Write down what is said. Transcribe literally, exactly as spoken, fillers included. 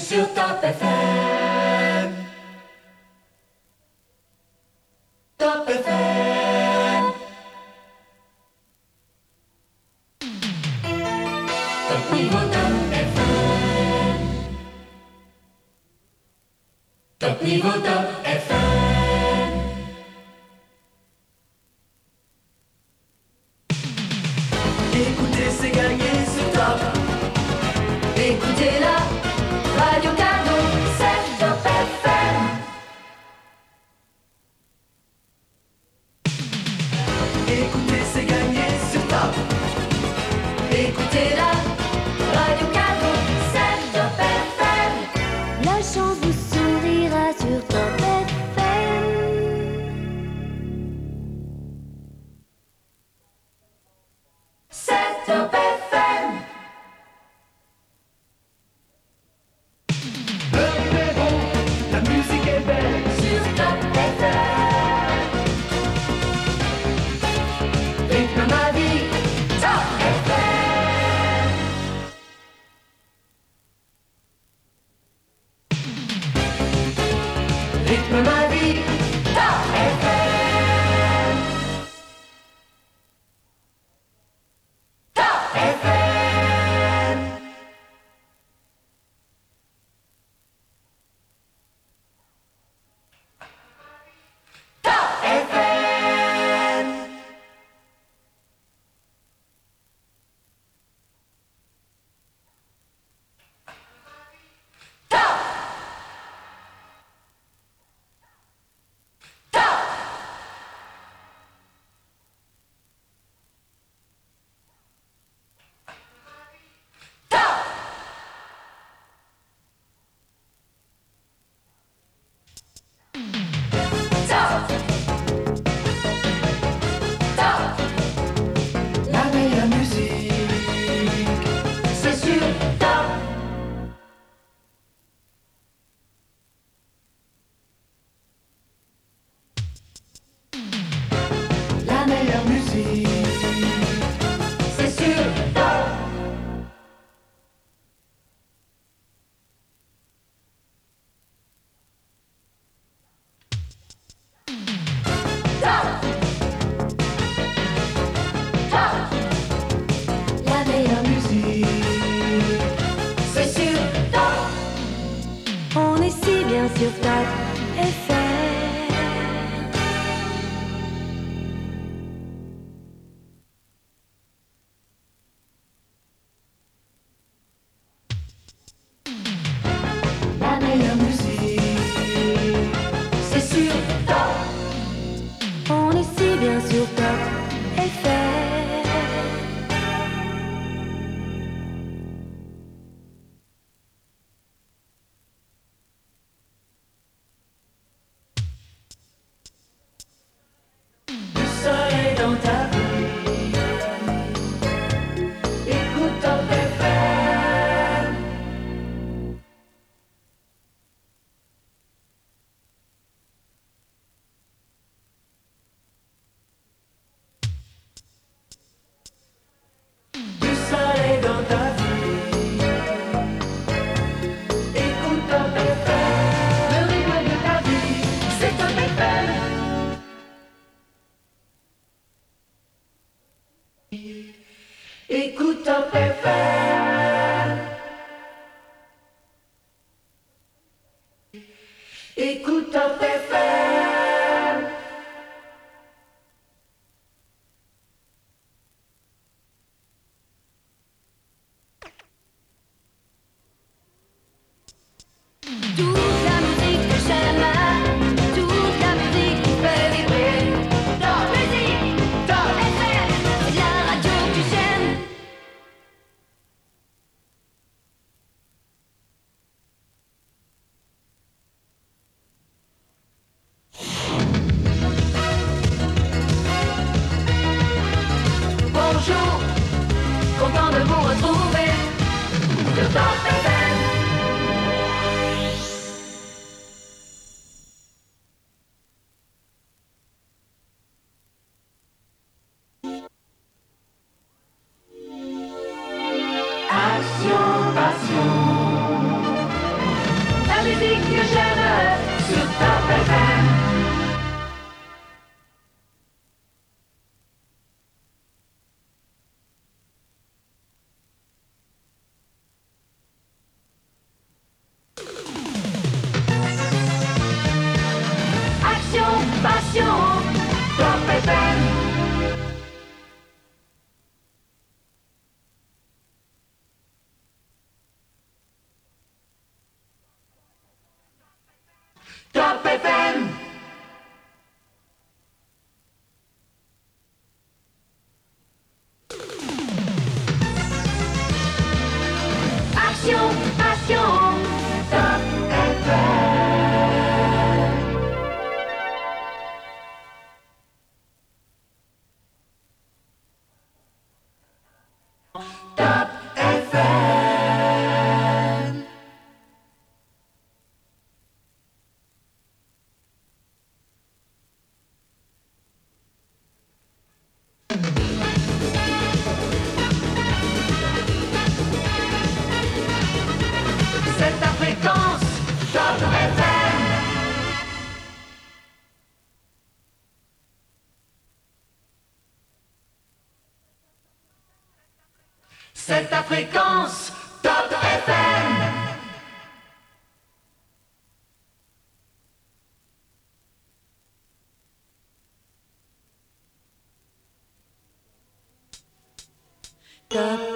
sur Top F M. Top F M. Top niveau Top F M. Top niveau Top F M. Écoutez, c'est gagné sur Top. Écoutez la radio cadeau, c'est Top F M. Écoutez, c'est gagné sur Top. Écoutez la radio cadeau, c'est Top F M. La chance vous sourira sur Top F M. C'est Top F M. L'heure est bon, la musique est belle sur Top F M. Rythme ma vie, Top F M. Rythme ma vie, Top F M. Top F M. Top F M. Top. Top. Top. Top. Top. La meilleure musique, c'est sur Top. La meilleure musique, c'est sur Top. Top. Top. La meilleure musique, c'est sur Top. On est si bien sur Top F M. La meilleure musique, c'est sur Top. On est si bien sur Top F M. Du soleil dans ta vie, écoute Top F M. Du soleil dans ta vie, écoute Top F M. Le rythme de ta vie, c'est Top F M. Écoute Top F M. Écoute Top F M. Toute la musique que j'aime, toute la musique qui fait vibrer. Top Musique, Top F M, c'est la radio que j'aime. C'est ta fréquence, Top F M. Top